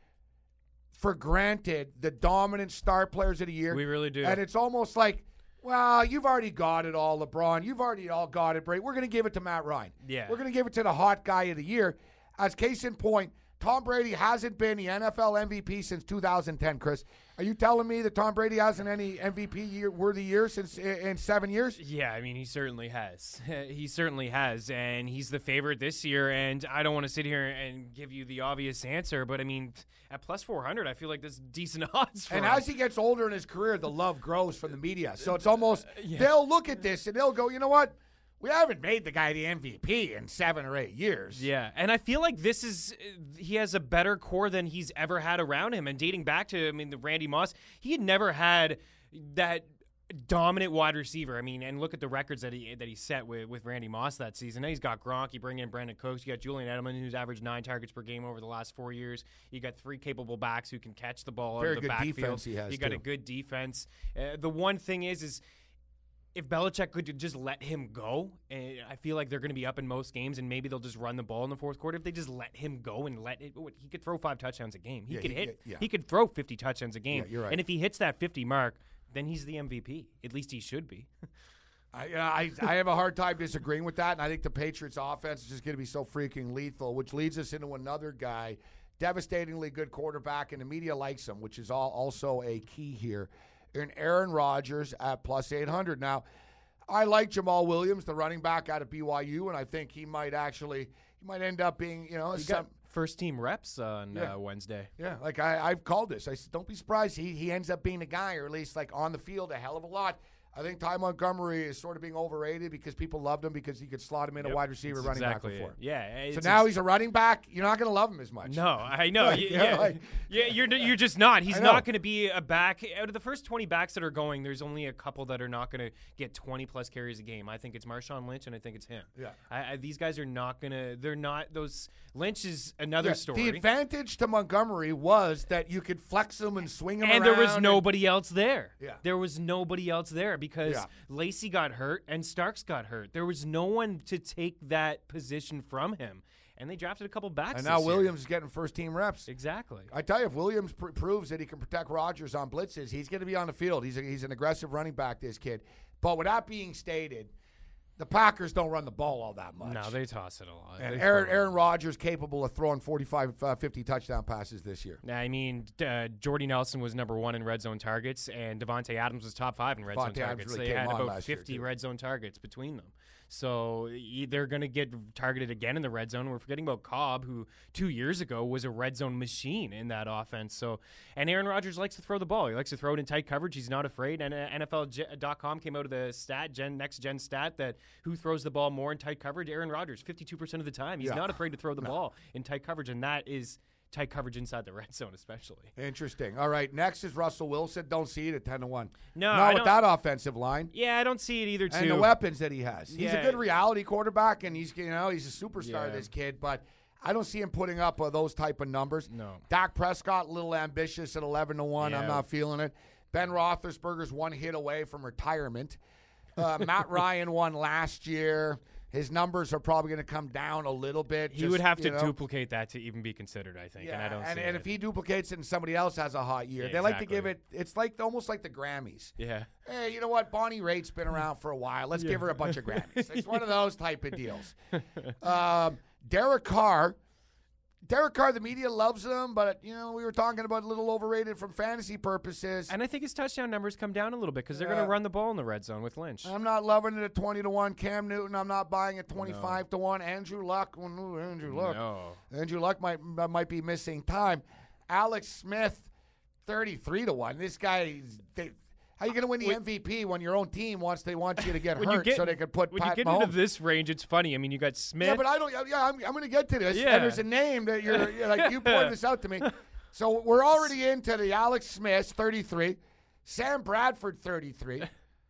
for granted the dominant star players of the year. We really do. And it's almost like, well, you've already got it all, LeBron. You've already all got it, Brady. We're going to give it to Matt Ryan. Yeah. We're going to give it to the hot guy of the year. As case in point, Tom Brady hasn't been the N F L M V P since two thousand ten, Chris. Are you telling me that Tom Brady hasn't any M V P year, worthy year since in seven years? Yeah, I mean, he certainly has. He certainly has, and he's the favorite this year, and I don't want to sit here and give you the obvious answer, but, I mean, at plus four hundred, I feel like there's decent odds for And him. as he gets older in his career, the love grows from the media. So it's almost, yeah. they'll look at this and they'll go, you know what? We haven't made the guy the M V P in seven or eight years. Yeah, and I feel like this is – he has a better core than he's ever had around him. And dating back to, I mean, the Randy Moss, he had never had that dominant wide receiver. I mean, and look at the records that he that he set with, with Randy Moss that season. Now he's got Gronk. You bring in Brandon Cooks. You got Julian Edelman, who's averaged nine targets per game over the last four years. You got three capable backs who can catch the ball Very out of the good backfield. defense he has, You got too. a good defense. Uh, the one thing is, is if Belichick could just let him go, and I feel like they're going to be up in most games, and maybe they'll just run the ball in the fourth quarter. If they just let him go and let it, he could throw five touchdowns a game. He Yeah, could he- hit. yeah. He could throw fifty touchdowns a game. Yeah, you're right. And if he hits that fifty mark, then he's the M V P. At least he should be. I, you know, I I have a hard time disagreeing with that, and I think the Patriots' offense is just going to be so freaking lethal, which leads us into another guy, devastatingly good quarterback, and the media likes him, which is all, also a key here, in Aaron Rodgers at plus eight hundred. Now, I like Jamal Williams, the running back out of B Y U, and I think he might actually he might end up being, you know, He some, got first team reps on Yeah. uh, Wednesday. yeah, like I, I've called this. I said, don't be surprised he he ends up being the guy, or at least like on the field a hell of a lot. I think Ty Montgomery is sort of being overrated because people loved him because he could slot him in Yep. a wide receiver That's running exactly back before. it. Yeah. So it's now ex- he's a running back. You're not going to love him as much. No, I know. Like, Y- yeah, yeah, like- yeah, you're you're just not. He's I know. not going to be a back. Out of the first twenty backs that are going, there's only a couple that are not going to get twenty plus carries a game. I think it's Marshawn Lynch, and I think it's him. Yeah. I, I, these guys are not going to. They're not those. Lynch is another Yeah, story. The advantage to Montgomery was that you could flex him and swing him and around. there was nobody else there. Yeah. There was nobody else there because Yeah. Lacey got hurt and Starks got hurt. There was no one to take that position from him. And they drafted a couple backs. And now this year. Williams is getting first team reps. Exactly. I tell you, if Williams pr- proves that he can protect Rodgers on blitzes, he's going to be on the field. He's a, he's an aggressive running back, this kid. But with that being stated, the Packers don't run the ball all that much. No, they toss it a lot. And They Aaron, throw it. Aaron Rodgers capable of throwing forty-five, uh, fifty touchdown passes this year. I mean, uh, Jordy Nelson was number one in red zone targets, and Devontae Adams was top five in red Devontae zone Adams targets. really They came had on about last year, fifty too. red zone targets between them. So y- they're going to get targeted again in the red zone. We're forgetting about Cobb, who two years ago was a red zone machine in that offense. So, and Aaron Rodgers likes to throw the ball. He likes to throw it in tight coverage. He's not afraid. And uh, N F L dot com came out of the stat, gen, next gen stat, that who throws the ball more in tight coverage? Aaron Rodgers, fifty-two percent of the time. He's Yeah. not afraid to throw the ball in tight coverage, and that is tight coverage inside the red zone especially. Interesting. All right, next is Russell Wilson. Don't see it at ten to one. No, Not I with don't- that offensive line. Yeah, I don't see it either, too. And the weapons that he has. He's a Yeah. good reality quarterback, and he's you know he's a superstar. Yeah. This kid, but I don't see him putting up uh, those type of numbers. No. Dak Prescott, a little ambitious at eleven to one. I'm Yeah. not feeling it. Ben Roethlisberger's one hit away from retirement. Uh, Matt Ryan won last year. His numbers are probably going to come down a little bit. He just, would have to you know. duplicate that to even be considered, I think, Yeah, and I don't and, see and it. if he duplicates it and somebody else has a hot year, Yeah, they like to give exactly. it. It's like almost like the Grammys. yeah. Hey, you know what? Bonnie Raitt's been around for a while. Let's give her a bunch of Grammys. It's one of those type of deals. Um, Derek Carr. Derek Carr, the media loves him, but, you know, we were talking about a little overrated from fantasy purposes. And I think his touchdown numbers come down a little bit because they're Yeah. going to run the ball in the red zone with Lynch. I'm not loving it at twenty to one. Cam Newton, I'm not buying at twenty-five to one. Andrew Luck. Ooh, Andrew Luck. No. Andrew Luck might might be missing time. Alex Smith, thirty-three to one. This guy, they, how are you going to win the When- M V P when your own team wants they want you to get When you hurt get- so they could put When Pat you get Mahomes? into this range, it's funny. I mean, you got Smith. Yeah, but I don't. Yeah, I'm, I'm going to get to this. Yeah. And there's a name that you're, you're like you pointed this out to me. So we're already into the Alex Smith, thirty-three, Sam Bradford, thirty-three.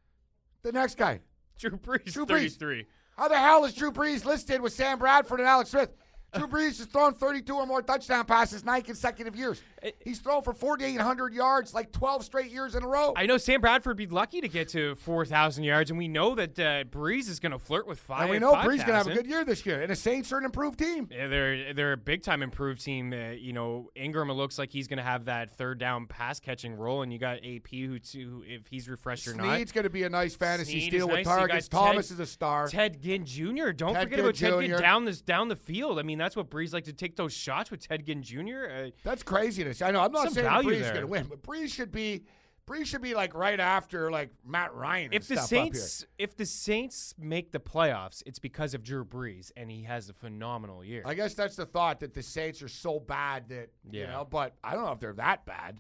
The next guy. Drew Brees, Drew Brees. thirty-three. How the hell is Drew Brees listed with Sam Bradford and Alex Smith? Drew Brees has thrown thirty-two or more touchdown passes nine consecutive years. He's thrown for forty-eight hundred yards like twelve straight years in a row. I know Sam Bradford would be lucky to get to four thousand yards, and we know that uh, Breeze is going to flirt with five. and we know five Brees going to have a thousand. good year this year. And the Saints are an improved team. Yeah, they're they're a big time improved team. Uh, you know, Ingram, it looks like he's going to have that third down pass catching role, and you got A P who, too, if he's refreshed or not. Snead's going to be a nice fantasy Snead steal is with nice. You targets. got Thomas Ted- is a star. Ted Ginn Junior Don't Ted forget Ginn about Ted Junior Ginn down this down the field. I mean, that's what Breeze like to take those shots with Ted Ginn Junior Uh, That's craziness. I know. I'm not Some saying value Brees is there. going to win, but Brees should be Brees should be like right after like Matt Ryan. And if the stuff Saints if the Saints make the playoffs, it's because of Drew Brees, and he has a phenomenal year. up here. I guess that's the thought that the Saints are so bad that you Yeah. know. But I don't know if they're that bad.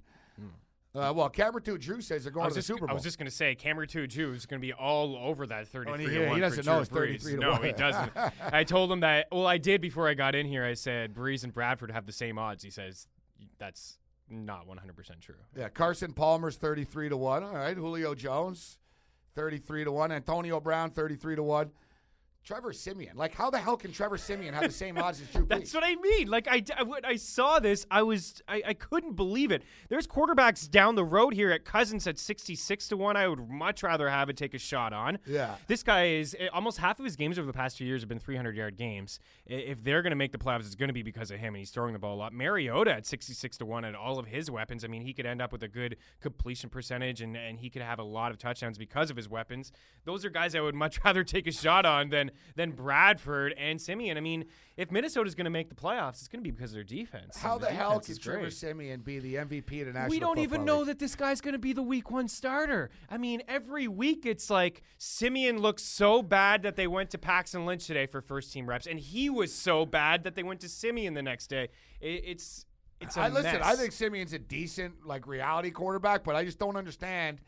Uh, well, Cameron two Drew says they're I going was to the just, Super Bowl. I was just going to say, Cameron Tuju is going to be all over that thirty-three Oh, he- to one he for doesn't know Drew it's Brees. thirty-three to No, one. he doesn't. I told him that. Well, I did before I got in here. I said Brees and Bradford have the same odds. He says that's not one hundred percent true. Yeah, Carson Palmer's thirty-three to one. All right, Julio Jones. thirty-three to one. Antonio Brown, thirty-three to one. Trevor Siemian. Like, how the hell can Trevor Siemian have the same odds as Drew Brees? That's what I mean. Like, I, I, when I saw this, I was I, I couldn't believe it. There's quarterbacks down the road here at Cousins at sixty-six to one. I would much rather have it take a shot on. Yeah. This guy is almost half of his games over the past two years have been three hundred yard games. If they're going to make the playoffs, it's going to be because of him, and he's throwing the ball a lot. Mariota at sixty-six to one and all of his weapons. I mean, he could end up with a good completion percentage, and, and he could have a lot of touchdowns because of his weapons. Those are guys I would much rather take a shot on than than Brad. Bradford and Siemian. I mean, if Minnesota's going to make the playoffs, it's going to be because of their defense. How and the their hell defense can is Trevor great. Siemian be the M V P of the National We don't Football even know League? that this guy's going to be the week one starter. I mean, every week it's like Siemian looks so bad that they went to Paxton Lynch today for first team reps, and he was so bad that they went to Siemian the next day. It, it's it's a I listen. mess. I think Simeon's a decent like reality quarterback, but I just don't understand.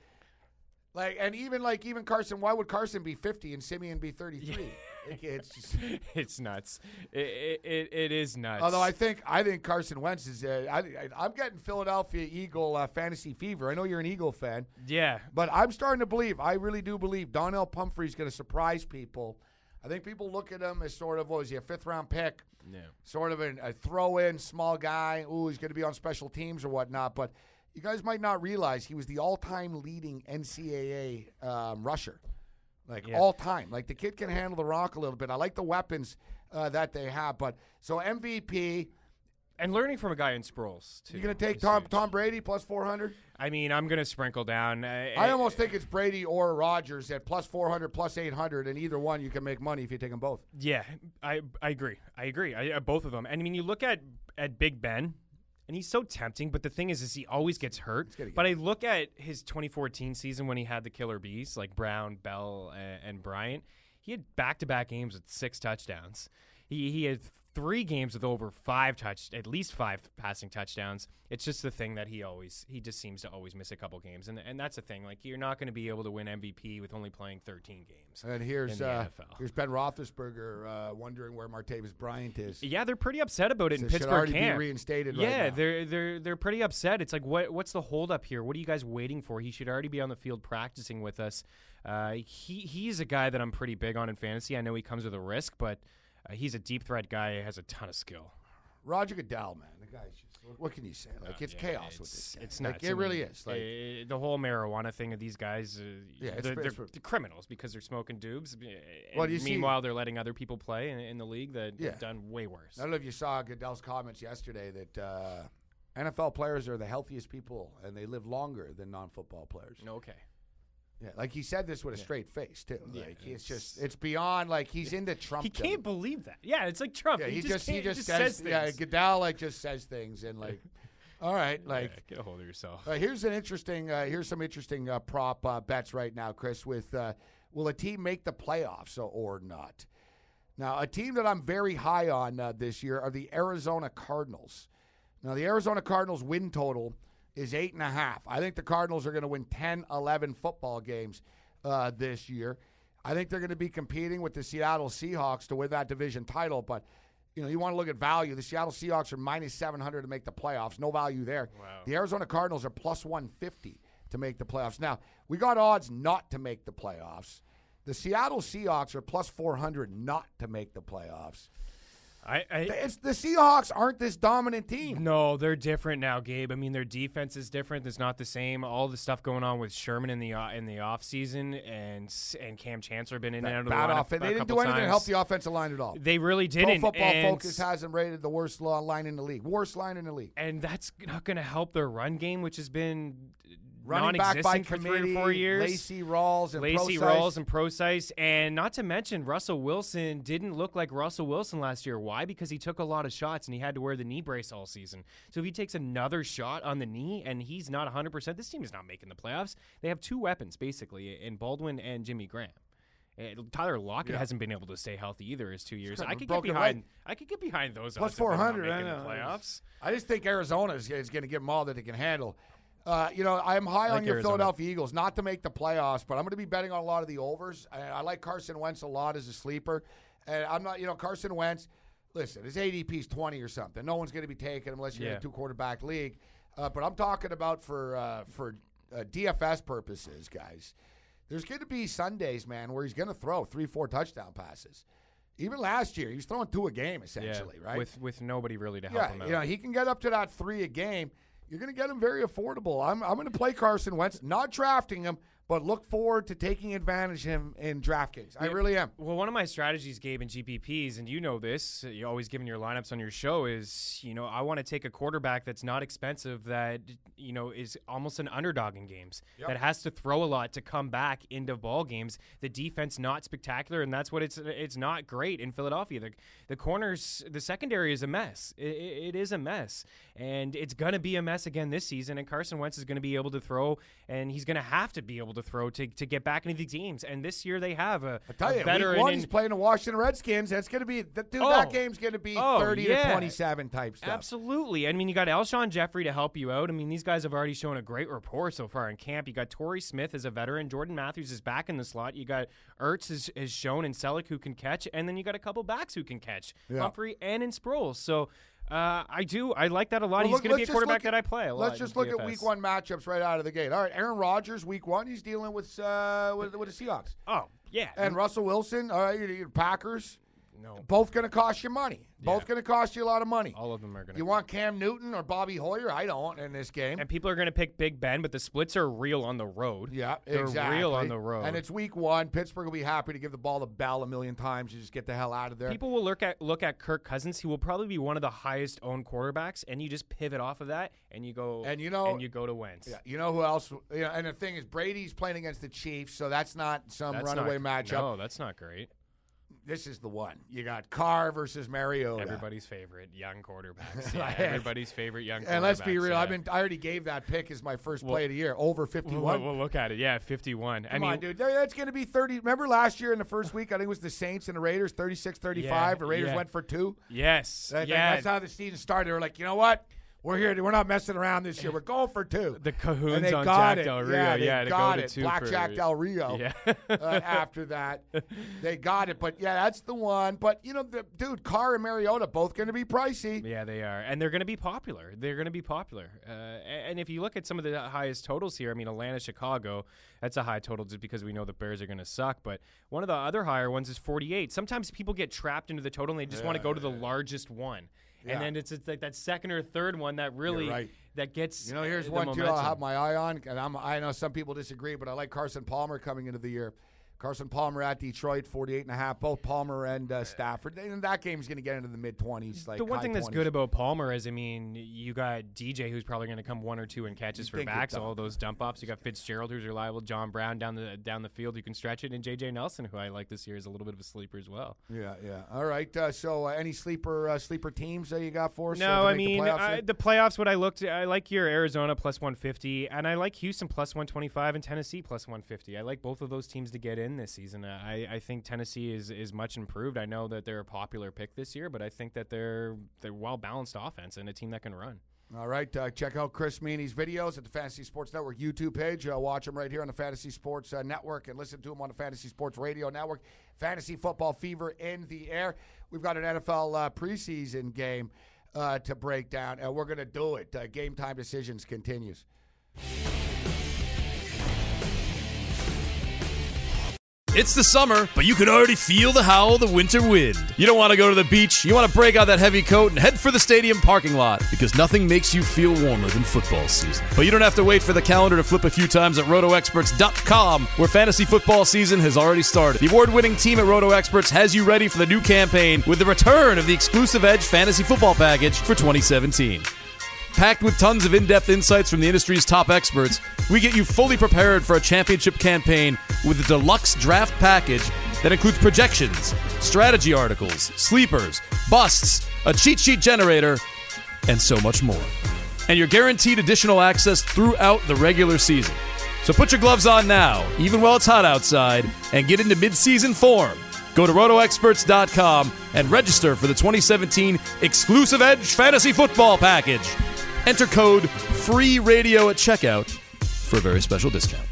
Like, and even like even Carson, why would Carson be fifty and Siemian be thirty-three? Like, it's just, it's nuts. It, it it is nuts. although I think I think Carson Wentz is. Uh, I, I, I'm getting Philadelphia Eagle uh, fantasy fever. I know you're an Eagle fan, yeah, but I'm starting to believe. I really do believe Donnell Pumphrey's going to surprise people. I think people look at him as sort of, what was he, a fifth round pick? Yeah. Sort of a, a throw in small guy. Ooh, he's going to be on special teams or whatnot, but. You guys might not realize he was the all-time leading N C double A um, rusher, like Yeah. all time. Like the kid can handle the rock a little bit. I like the weapons uh, that they have. But so M V P, and learning from a guy in Sproles too. you gonna take is Tom huge. Tom Brady plus four hundred? I mean, I'm gonna sprinkle down. Uh, I almost think it's Brady or Rodgers at plus four hundred, plus eight hundred, and either one you can make money if you take them both. Yeah, I I agree. I agree. I, uh, both of them. And I mean, you look at at Big Ben. And he's so tempting, but the thing is, is he always gets hurt. Get but I look at his twenty fourteen season when he had the killer bees like Brown, Bell, and, and Bryant. He had back-to-back games with six touchdowns. He he had three games with over five touch, at least five passing touchdowns. It's just the thing that he always he just seems to always miss a couple games, and and that's the thing. Like you're not going to be able to win M V P with only playing thirteen games. And here's in the uh, N F L. here's Ben Roethlisberger uh, wondering where Martavis Bryant is. Yeah, they're pretty upset about it So in it should Pittsburgh already camp. be reinstated. Yeah, right now. they're they're they're pretty upset. It's like, what what's the holdup here? What are you guys waiting for? He should already be on the field practicing with us. Uh, he he's a guy that I'm pretty big on in fantasy. I know he comes with a risk, but uh, he's a deep threat guy. He has a ton of skill. Roger Goodell, man, the guy's just. What can you say? Like it's Yeah, chaos it's, with this. Guy. It's like, nuts. it I really mean, is. Like uh, the whole marijuana thing of these guys. Uh, Yeah, it's- they're, it's- they're, they're criminals because they're smoking doobs. uh, Well, and you see- meanwhile, they're letting other people play in, in the league that Yeah. have done way worse. I don't know if you saw Goodell's comments yesterday that uh, N F L players are the healthiest people and they live longer than non-football players. Okay. Yeah, like he said this with a Yeah. straight face too. Yeah, Like it's, it's- just it's beyond like he's into Trump. He can't believe that. Yeah, it's like Trump. Yeah, he, he, just, just he can't- just, says, says, yeah. things. Goodell like just says things and like, all right, like. Yeah, get a hold of yourself. Uh, here's an interesting. Uh, here's some interesting uh, prop uh, bets right now, Chris. With uh, will a team make the playoffs or not? Now, a team that I'm very high on uh, this year are the Arizona Cardinals. Now, the Arizona Cardinals win total is eight and a half. I think the Cardinals are going to win ten, eleven football games uh, this year. I think they're going to be competing with the Seattle Seahawks to win that division title, but. You know, you want to look at value. The Seattle Seahawks are minus seven hundred to make the playoffs. No value there. Wow. The Arizona Cardinals are plus one fifty to make the playoffs. Now, we got odds not to make the playoffs. The Seattle Seahawks are plus four hundred not to make the playoffs. I, I It's, the Seahawks aren't this dominant team. No, they're different now, Gabe. I mean, their defense is different. It's not the same. All the stuff going on with Sherman in the uh, in the offseason and and Cam Chancellor been in and out of the Bad lineup offense. a They didn't couple do anything to times. help the offensive line at all. They really Pro didn't. Football and, Focus has them rated the worst line in the league. Worst line in the league. and that's not going to help their run game, which has been Running back by non-existent for committee, three or four years. Lacey Rawls and Lacey Procise. Rawls and Procise. And not to mention, Russell Wilson didn't look like Russell Wilson last year. Why? Because he took a lot of shots and he had to wear the knee brace all season. So if he takes another shot on the knee and he's not one hundred percent, this team is not making the playoffs. They have two weapons, basically, in Baldwin and Jimmy Graham. And Tyler Lockett Yeah. hasn't been able to stay healthy either his two years. got I could get broken behind. leg. I could get behind those Plus odds if they're not four hundred, I making the know. playoffs. I just think Arizona is, is going to give them all that they can handle. Uh, you know, I'm high I on like your Arizona. Philadelphia Eagles, not to make the playoffs, but I'm going to be betting on a lot of the overs. I, I like Carson Wentz a lot as a sleeper. And I'm not, you know, Carson Wentz, listen, his A D P is twenty or something. No one's going to be taking him unless you're in Yeah. a two-quarterback league. Uh, but I'm talking about for, uh, for uh, D F S purposes, guys. there's going to be Sundays, man, where he's going to throw three, four touchdown passes. Even last year, he was throwing two a game, essentially, yeah, right? With with nobody really to help yeah, him out. you know, he can get up to that three a game. You're going to get him very affordable. I'm I'm going to play Carson Wentz, not drafting him, but look forward to taking advantage of him in DraftKings. I Yeah. really am. Well, one of my strategies, Gabe, in G P Ps, and you know this, you always giving your lineups on your show, is, you know, I want to take a quarterback that's not expensive, that, you know, is almost an underdog in games, Yep. that has to throw a lot to come back into ball games. The defense not spectacular, and that's what it's it's not great in Philadelphia. The the corners, the secondary is a mess. It, it, it is a mess, and it's going to be a mess again this season, and Carson Wentz is going to be able to throw, and he's going to have to be able to throw to, to get back into the games. And this year they have a, I tell a you, veteran week one, in- he's playing the Washington Redskins. That's going to be, dude, Oh. that game's going to be Oh, thirty yeah. to twenty-seven type stuff. Absolutely. I mean, you got Alshon Jeffrey to help you out. I mean, these guys have already shown a great rapport so far in camp. You got Torrey Smith as a veteran. Jordan Matthews is back in the slot. You got Ertz has, has shown, and Selleck who can catch. And then you got a couple backs who can catch, Yeah. Humphrey and in Sproles. So uh, I do. I like that a lot. Well, He's look- going to be let's a just quarterback look that at- I play a lot. Let's just in look D F at S. week one matchups right out of the gate. All right, Aaron Rodgers, week one, he's dealing with uh, with, with the Seahawks. Oh, yeah. And Russell Wilson, all right, your Packers, no. both going to cost you money. Both Yeah. going to cost you a lot of money. All of them are going to. You want Cam Newton or Bobby Hoyer? I don't in this game. And people are going to pick Big Ben, but the splits are real on the road. Yeah, They're exactly. real on the road. And it's week one. Pittsburgh will be happy to give the ball to Bell a million times. You just get the hell out of there. People will look at look at Kirk Cousins. He will probably be one of the highest owned quarterbacks, and you just pivot off of that, and you go And you know- and you go to Wentz. Yeah, you know who else? You know, and the thing is, Brady's playing against the Chiefs, so that's not some That's runaway not, matchup. No, that's not great. This is the one. You got Carr versus Mariota. Everybody's favorite young quarterbacks. Yeah, Like- everybody's favorite young. And let's be quarterbacks, real. yeah. I've been. I already gave that pick as my first Well- play of the year. Over We'll, fifty-one. we'll look at it. Yeah, fifty-one. I Come mean, on, dude. There- That's going to be thirty. Remember last year in the first week, I think it was the Saints and the Raiders, thirty-six thirty-five. Yeah, the Raiders yeah. went for two. yes, That- yeah. That's how the season started. They were like, you know what? We're here. We're not messing around this year. We're going for two. the Cahoons and they on got Jack it. Del Rio. Yeah, they yeah, to got go to it. two Black for, Jack Del Rio. Yeah. uh, after that, they got it. But yeah, that's the one. But you know, the, dude, Carr and Mariota both going to be pricey. Yeah, they are, and they're going to be popular. They're going to be popular. Uh, and and if you look at some of the highest totals here, I mean, Atlanta, Chicago, that's a high total just because we know the Bears are going to suck. But one of the other higher ones is forty-eight. Sometimes people get trapped into the total and they just want to go to the largest one. Yeah. And then it's, it's like that second or third one that really right. that gets You know, here's the one too. momentum. I'll have my eye on, and I'm, I know some people disagree, but I like Carson Palmer coming into the year. Carson Palmer at Detroit, forty-eight and a half. Both Palmer and uh, Stafford. And that game's going to get into the mid twenties. Like the one high thing that's twenties. good about Palmer is, I mean, you got D J who's probably going to come one or two in catches You for think it backs, does. all those dump offs. You got Fitzgerald who's reliable, John Brown down the down the field who can stretch it, and J J Nelson who I like this year is a little bit of a sleeper as well. Yeah, yeah. All right. Uh, so, uh, any sleeper uh, sleeper teams that you got for us? uh, No, to I make the mean playoffs I, yet? the playoffs. What I looked, I like your Arizona plus one fifty, and I like Houston plus one twenty-five, and Tennessee plus one fifty. I like both of those teams to get in this season. Uh, I, I think Tennessee is, is much improved. I know that they're a popular pick this year, but I think that they're they're well balanced offense and a team that can run. All right. Uh, check out Chris Meany's videos at the Fantasy Sports Network YouTube page. Uh, watch him right here on the Fantasy Sports uh, Network and listen to him on the Fantasy Sports Radio Network. Fantasy Football Fever in the air. We've got an N F L uh, preseason game uh, to break down, and we're going to do it. Uh, Game Time Decisions continues. It's the summer, but you can already feel the howl of the winter wind. You don't want to go to the beach. You want to break out that heavy coat and head for the stadium parking lot because nothing makes you feel warmer than football season. But you don't have to wait for the calendar to flip a few times at roto experts dot com, where fantasy football season has already started. The award-winning team at RotoExperts has you ready for the new campaign with the return of the exclusive Edge Fantasy Football Package for twenty seventeen. Packed with tons of in-depth insights from the industry's top experts, we get you fully prepared for a championship campaign with a deluxe draft package that includes projections, strategy articles, sleepers, busts, a cheat sheet generator, and so much more. And you're guaranteed additional access throughout the regular season. So put your gloves on now, even while it's hot outside, and get into mid-season form. Go to roto experts dot com and register for the twenty seventeen exclusive Edge Fantasy Football Package. Enter code FREERADIO at checkout for a very special discount.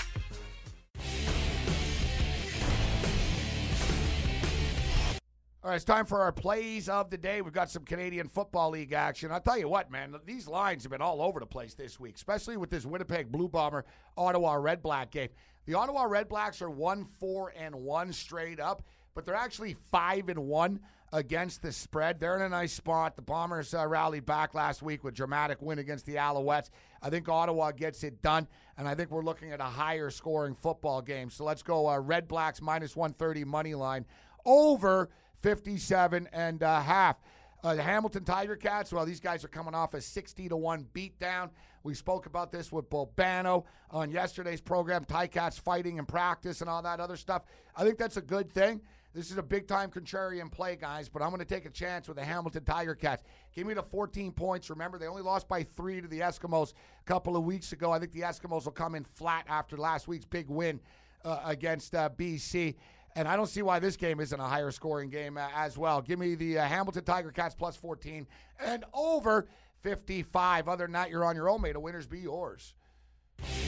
All it's time for our plays of the day. We've got some Canadian Football League action. I'll tell you what, man, these lines have been all over the place this week, especially with this Winnipeg Blue Bomber Ottawa Red Black game. The Ottawa Red Blacks are one four and one straight up, but they're actually five and one against the spread. They're in a nice spot. The Bombers uh, rallied back last week with a dramatic win against the Alouettes. I think Ottawa gets it done, and I think we're looking at a higher scoring football game. So let's go uh, Red Blacks minus one thirty money line over fifty-seven and a half. Uh, the Hamilton Tiger Cats, well, these guys are coming off a sixty to one beatdown. We spoke about this with Bobano on yesterday's program, Ticats fighting in practice and all that other stuff. I think that's a good thing. This is a big-time contrarian play, guys, but I'm going to take a chance with the Hamilton Tiger Cats. Give me the fourteen points. Remember, they only lost by three to the Eskimos a couple of weeks ago. I think the Eskimos will come in flat after last week's big win uh, against uh, B C. And I don't see why this game isn't a higher scoring game uh, as well. Give me the uh, Hamilton Tiger Cats plus fourteen and over fifty-five. Other than that, you're on your own, mate. The winners be yours.